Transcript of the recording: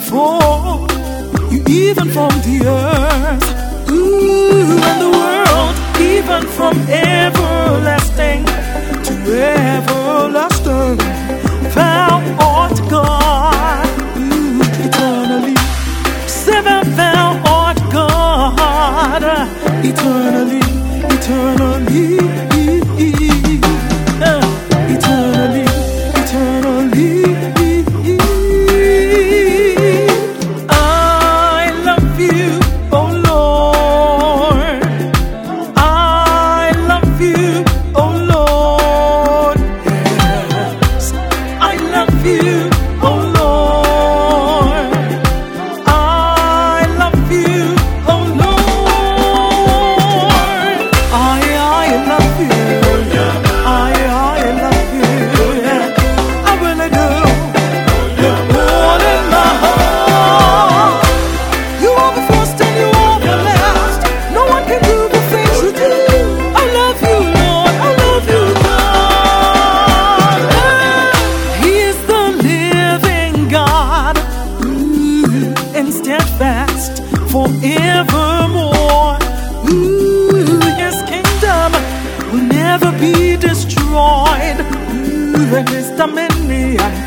before you even formed the earth. Ooh, and the world, even from everlasting to everlasting, thou art God. Ooh, eternally, seven, thou art God. Eternally, eternally, eternally, eternally. I love you, oh Lord. I love you, oh Lord. Yes, I love you, oh Lord. I love you, oh Lord. I love you. I love you. I really do. You're more than my heart. You are the first and you are the last. No one can do the things you do. I love you, Lord. I love you, God. He is the living God, and steadfast forevermore. His kingdom will never be destroyed. And his dominion